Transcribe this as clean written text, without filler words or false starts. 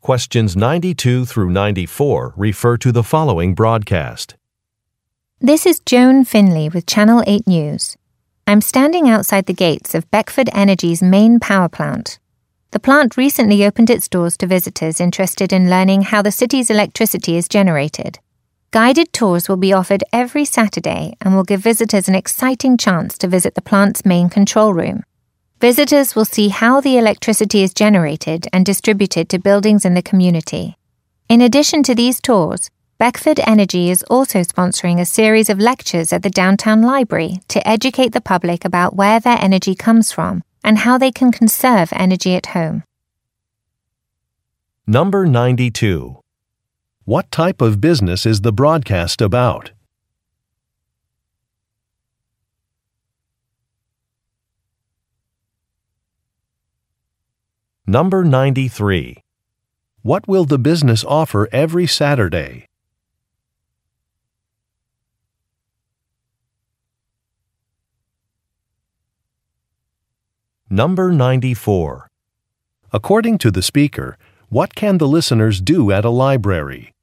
Questions 92 through 94 refer to the following broadcast. This is Joan Finley with Channel 8 News. I'm standing outside the gates of Beckford Energy's main power plant. The plant recently opened its doors to visitors interested in learning how the city's electricity is generated. Guided tours will be offered every Saturday and will give visitors an exciting chance to visit the plant's main control room. Visitors will see how the electricity is generated and distributed to buildings in the community. In addition to these tours, Beckford Energy is also sponsoring a series of lectures at the downtown library to educate the public about where their energy comes from and how they can conserve energy at home. Number 92. What type of business is the broadcast about? Number 93. What will the business offer every Saturday? Number 94. According to the speaker, what can the listeners do at a library?